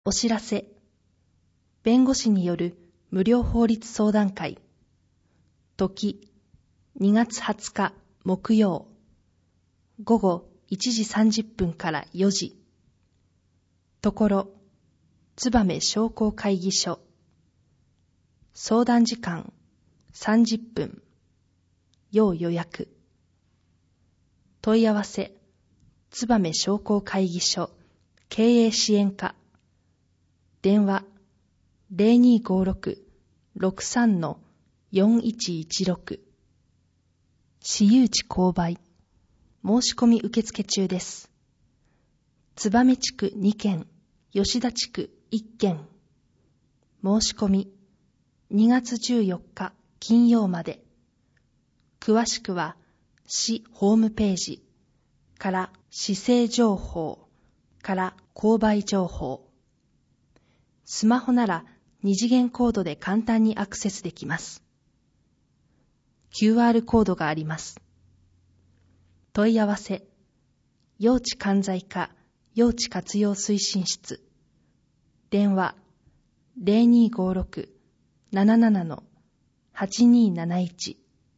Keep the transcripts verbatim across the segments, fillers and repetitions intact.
お知らせ。弁護士による無料法律相談会。時、にがつはつか木曜。午後いちじさんじゅっぷんからよじ。ところ、燕商工会議所。相談時間さんじゅっぷん。要予約。問い合わせ、燕商工会議所経営支援課。電話 ゼロにーごーろく ろくさん よんいちいちろく。私有地購買。申し込み受付中です。燕地区にけん、吉田地区いっけん。申し込みにがつじゅうよっか金曜まで。詳しくは市ホームページから市政情報から購買情報。スマホなら二次元コードで簡単にアクセスできます。キューアール コードがあります。問い合わせ、用地管財課用地活用推進室。電話 ゼロにーごーろく なななな はちにーなないち。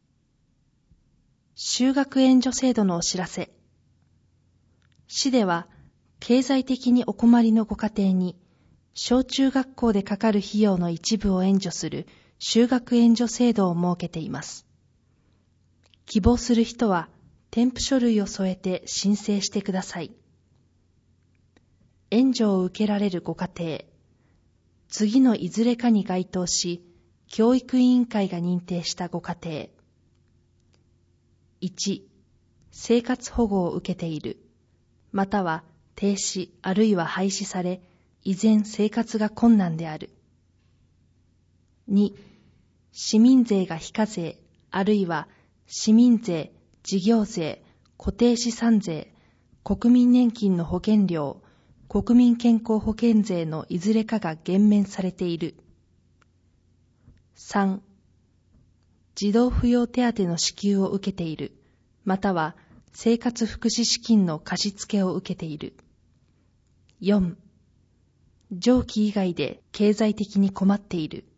就学援助制度のお知らせ。市では経済的にお困りのご家庭に小中学校でかかる費用の一部を援助する就学援助制度を設けています。希望する人は添付書類を添えて申請してください。援助を受けられるご家庭、次のいずれかに該当し、教育委員会が認定したご家庭。いち、生活保護を受けている、または停止あるいは廃止され、依然生活が困難である。に、市民税が非課税、あるいは市民税、事業税、固定資産税、国民年金の保険料、国民健康保険税のいずれかが減免されている。さん、児童扶養手当の支給を受けている、または生活福祉資金の貸し付けを受けている。よん、上記以外で経済的に困っている。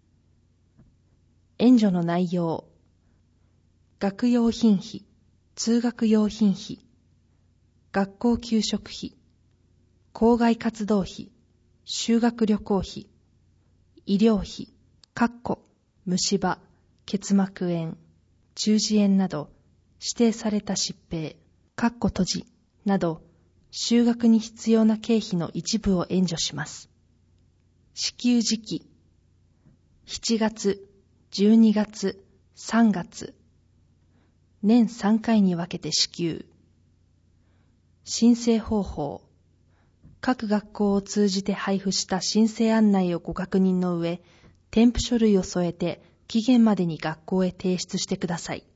援助の内容。学用品費、通学用品費、学校給食費、校外活動費、修学旅行費、医療費、かっこ虫歯、結膜炎、中耳炎など指定された疾病、かっこ閉じなど就学に必要な経費の一部を援助します。支給時期、しちがつ、じゅうにがつ、さんがつ、年さんかいに分けて支給。申請方法、各学校を通じて配布した申請案内をご確認の上、添付書類を添えて期限までに学校へ提出してください。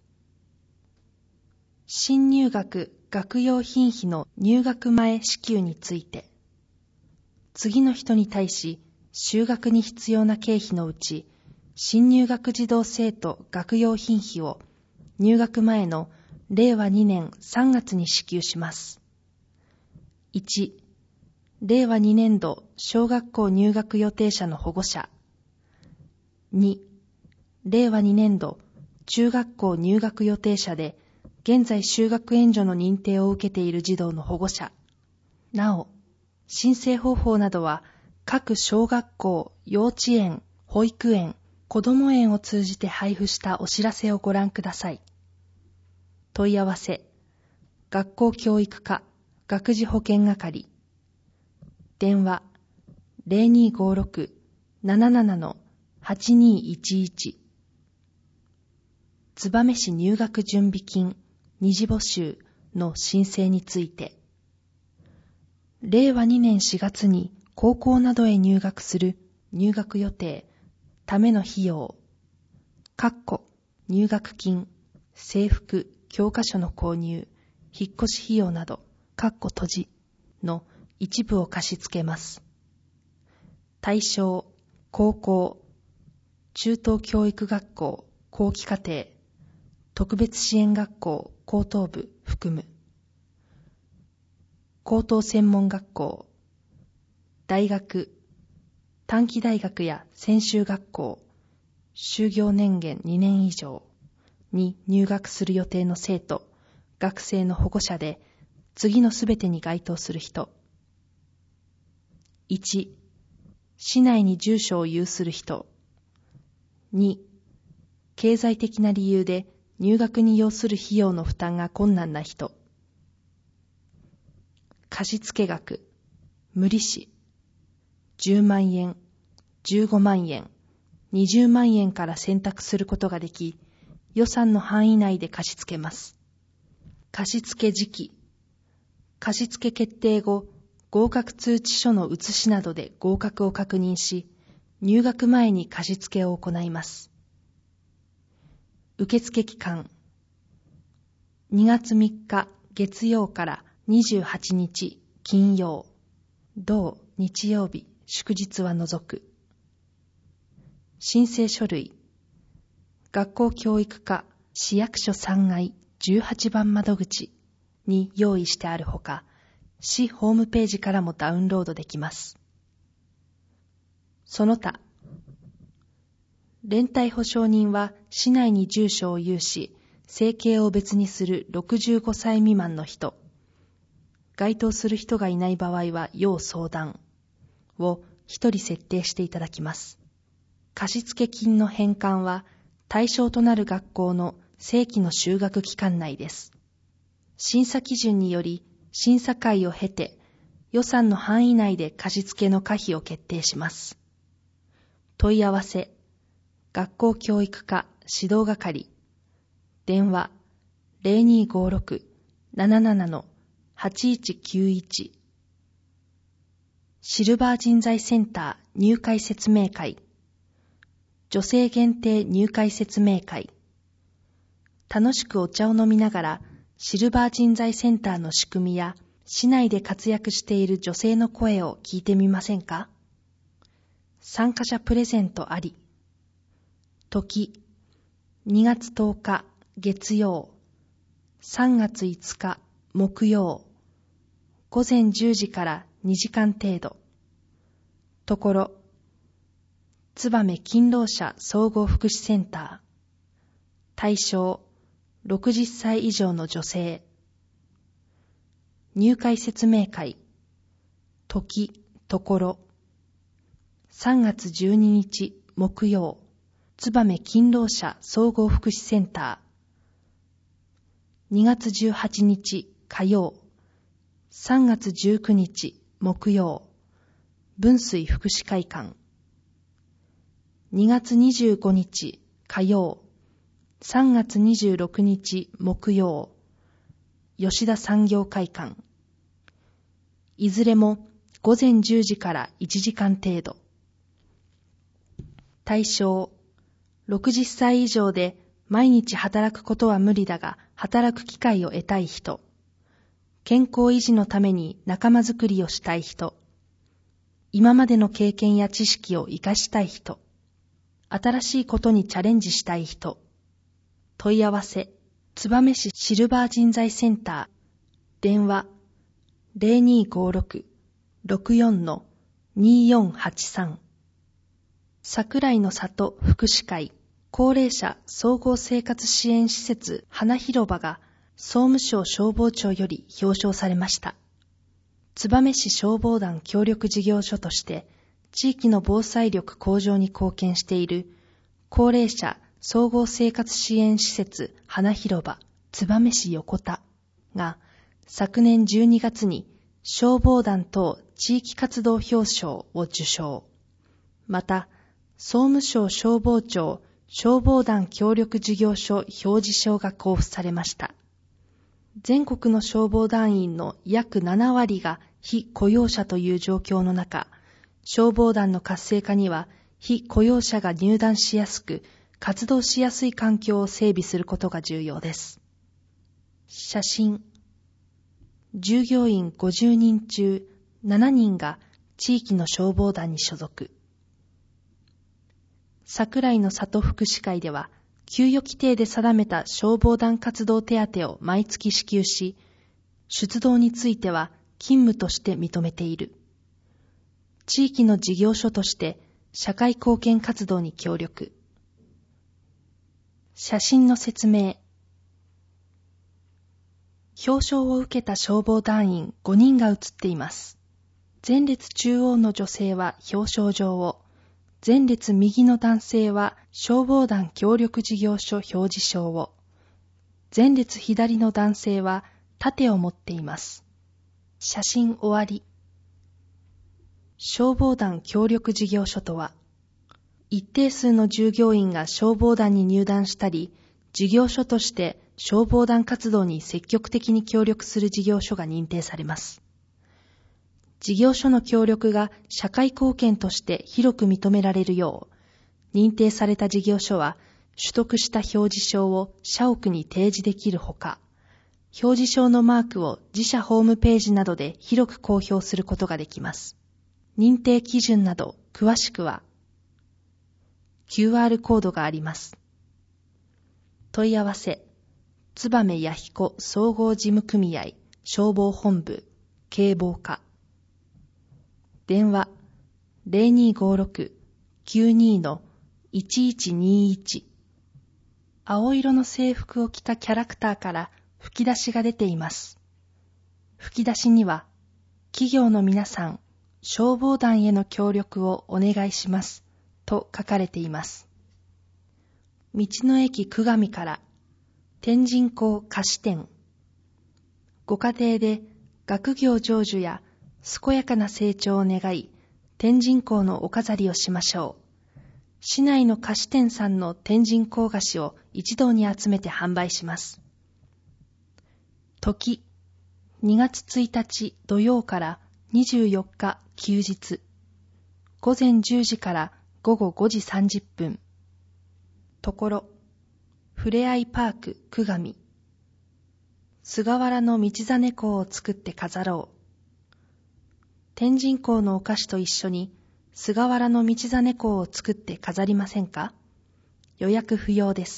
新入学学用品費の入学前支給について、次の人に対し就学に必要な経費のうち、新入学児童生徒学用品費を入学前のれいわにねんさんがつに支給します。いち、れいわにねんど小学校入学予定者の保護者。に、れいわにねんど中学校入学予定者で現在就学援助の認定を受けている児童の保護者。なお、申請方法などは各小学校、幼稚園、保育園、子ども園を通じて配布したお知らせをご覧ください。問い合わせ、学校教育課、学児保健係。電話、ゼロにーごーろく なななな はちにーいちいち。燕市入学準備金二次募集の申請について。れいわにねんしがつに高校などへ入学する入学予定、ための費用、かっこ入学金、制服、教科書の購入、引っ越し費用など、かっこ閉じの一部を貸し付けます。対象、高校、中等教育学校、後期課程、特別支援学校、高等部含む。高等専門学校、 大学、短期大学や専修学校、修業年限にねん以上に入学する予定の生徒、学生の保護者で次のすべてに該当する人。いち、市内に住所を有する人。に、経済的な理由で入学に要する費用の負担が困難な人。貸付額、無利子、じゅうまんえん、じゅうごまんえん、にじゅうまんえんから選択することができ、予算の範囲内で貸し付けます。貸付時期、貸付決定後、合格通知書の写しなどで合格を確認し、入学前に貸付を行います。受付期間、にがつみっか月曜からにじゅうはちにち金曜、同日曜日祝日は除く。申請書類、学校教育課市役所さんがいじゅうはちばん窓口に用意してあるほか、市ホームページからもダウンロードできます。その他、連帯保証人は市内に住所を有し、生計を別にするろくじゅうごさい未満の人、該当する人がいない場合は要相談を一人設定していただきます。貸付金の返還は対象となる学校の正規の就学期間内です。審査基準により審査会を経て予算の範囲内で貸付の可否を決定します。問い合わせ、学校教育課指導係、電話 ゼロにーごーろく なななな はちいちきゅういち、シルバー人材センター入会説明会、女性限定入会説明会、楽しくお茶を飲みながらシルバー人材センターの仕組みや市内で活躍している女性の声を聞いてみませんか？参加者プレゼントあり。時、にがつとおか月曜、さんがついつか木曜、ごぜんじゅうじからにじかん程度。ところ、燕勤労者総合福祉センター。対象、ろくじゅっさい以上の女性。入会説明会。時、ところ。さんがつじゅうににち木曜、燕勤労者総合福祉センター。にがつじゅうはちにち火曜、さんがつじゅうくにち木曜、分水福祉会館。にがつにじゅうごにち火曜、さんがつにじゅうろくにち木曜、吉田産業会館。いずれもごぜんじゅうじからいちじかん程度。対象、ろくじゅっさい以上で毎日働くことは無理だが働く機会を得たい人、健康維持のために仲間づくりをしたい人、今までの経験や知識を活かしたい人、新しいことにチャレンジしたい人。問い合わせ、燕市シルバー人材センター。電話、ゼロにーごーろく ろくよん にーよんはちさん。桜井の里福祉会、高齢者総合生活支援施設花広場が総務省消防庁より表彰されました。燕市消防団協力事業所として、地域の防災力向上に貢献している高齢者総合生活支援施設花広場燕市横田が昨年じゅうにがつに消防団等地域活動表彰を受賞。また、総務省消防庁消防団協力事業所表示書が交付されました。全国の消防団員の約ななわりが非雇用者という状況の中、消防団の活性化には非雇用者が入団しやすく、活動しやすい環境を整備することが重要です。写真。従業員ごじゅうにん中ななにんが地域の消防団に所属。桜井の里福祉会では、給与規定で定めた消防団活動手当を毎月支給し、出動については勤務として認めている。 地域の事業所として社会貢献活動に協力。写真の説明。表彰を受けた消防団員ごにんが写っています。前列中央の女性は表彰状を、前列右の男性は消防団協力事業所表示章を、前列左の男性は盾を持っています。写真終わり。消防団協力事業所とは、一定数の従業員が消防団に入団したり、事業所として消防団活動に積極的に協力する事業所が認定されます。事業所の協力が社会貢献として広く認められるよう、認定された事業所は取得した表示章を社屋に提示できるほか、表示章のマークを自社ホームページなどで広く公表することができます。認定基準など詳しくは キューアール コードがあります。問い合わせ、燕弥彦総合事務組合消防本部警防課。電話 ゼロにーごーろくきゅうにーのいちいちにーいち。青色の制服を着たキャラクターから吹き出しが出ています。吹き出しには、企業の皆さん、消防団への協力をお願いしますと書かれています。道の駅久上から天神港菓子店。ご家庭で学業成就や健やかな成長を願い、天神港のお飾りをしましょう。市内の菓子店さんの天神港菓子を一堂に集めて販売します。時、にがつついたち土曜からにじゅうよっか休日。午前じゅうじから午後ごじさんじゅっぷん。ところ、ふれあいパーク久上。菅原の道真公を作って飾ろう。天神港のお菓子と一緒に菅原の道真公を作って飾りませんか？予約不要です。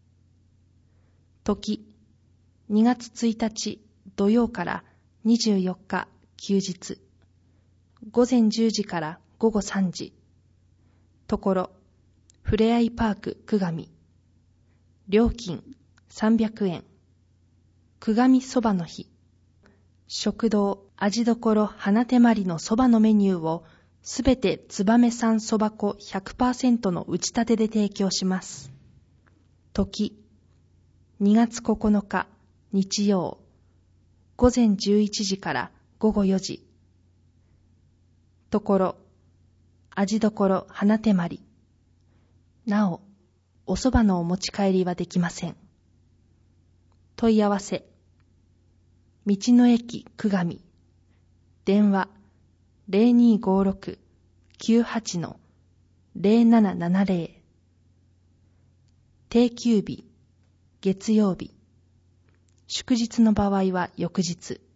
時、にがつついたち土曜からにじゅうよっか休日。午前じゅうじから午後さんじ。ところ、ふれあいパーク久上。料金さんびゃくえん。久上そばの日。食堂味どころ花手まりのそばのメニューをすべて燕産そば粉 ひゃくパーセント の打ち立てで提供します。時、にがつここのか日曜。午前じゅういちじから午後よじ。ところ、味どころ花手まり。なお、おそばのお持ち帰りはできません。問い合わせ、道の駅久上。電話 ゼロにーごーろくきゅうはちのゼロななななゼロ。定休日、月曜日。祝日の場合は翌日。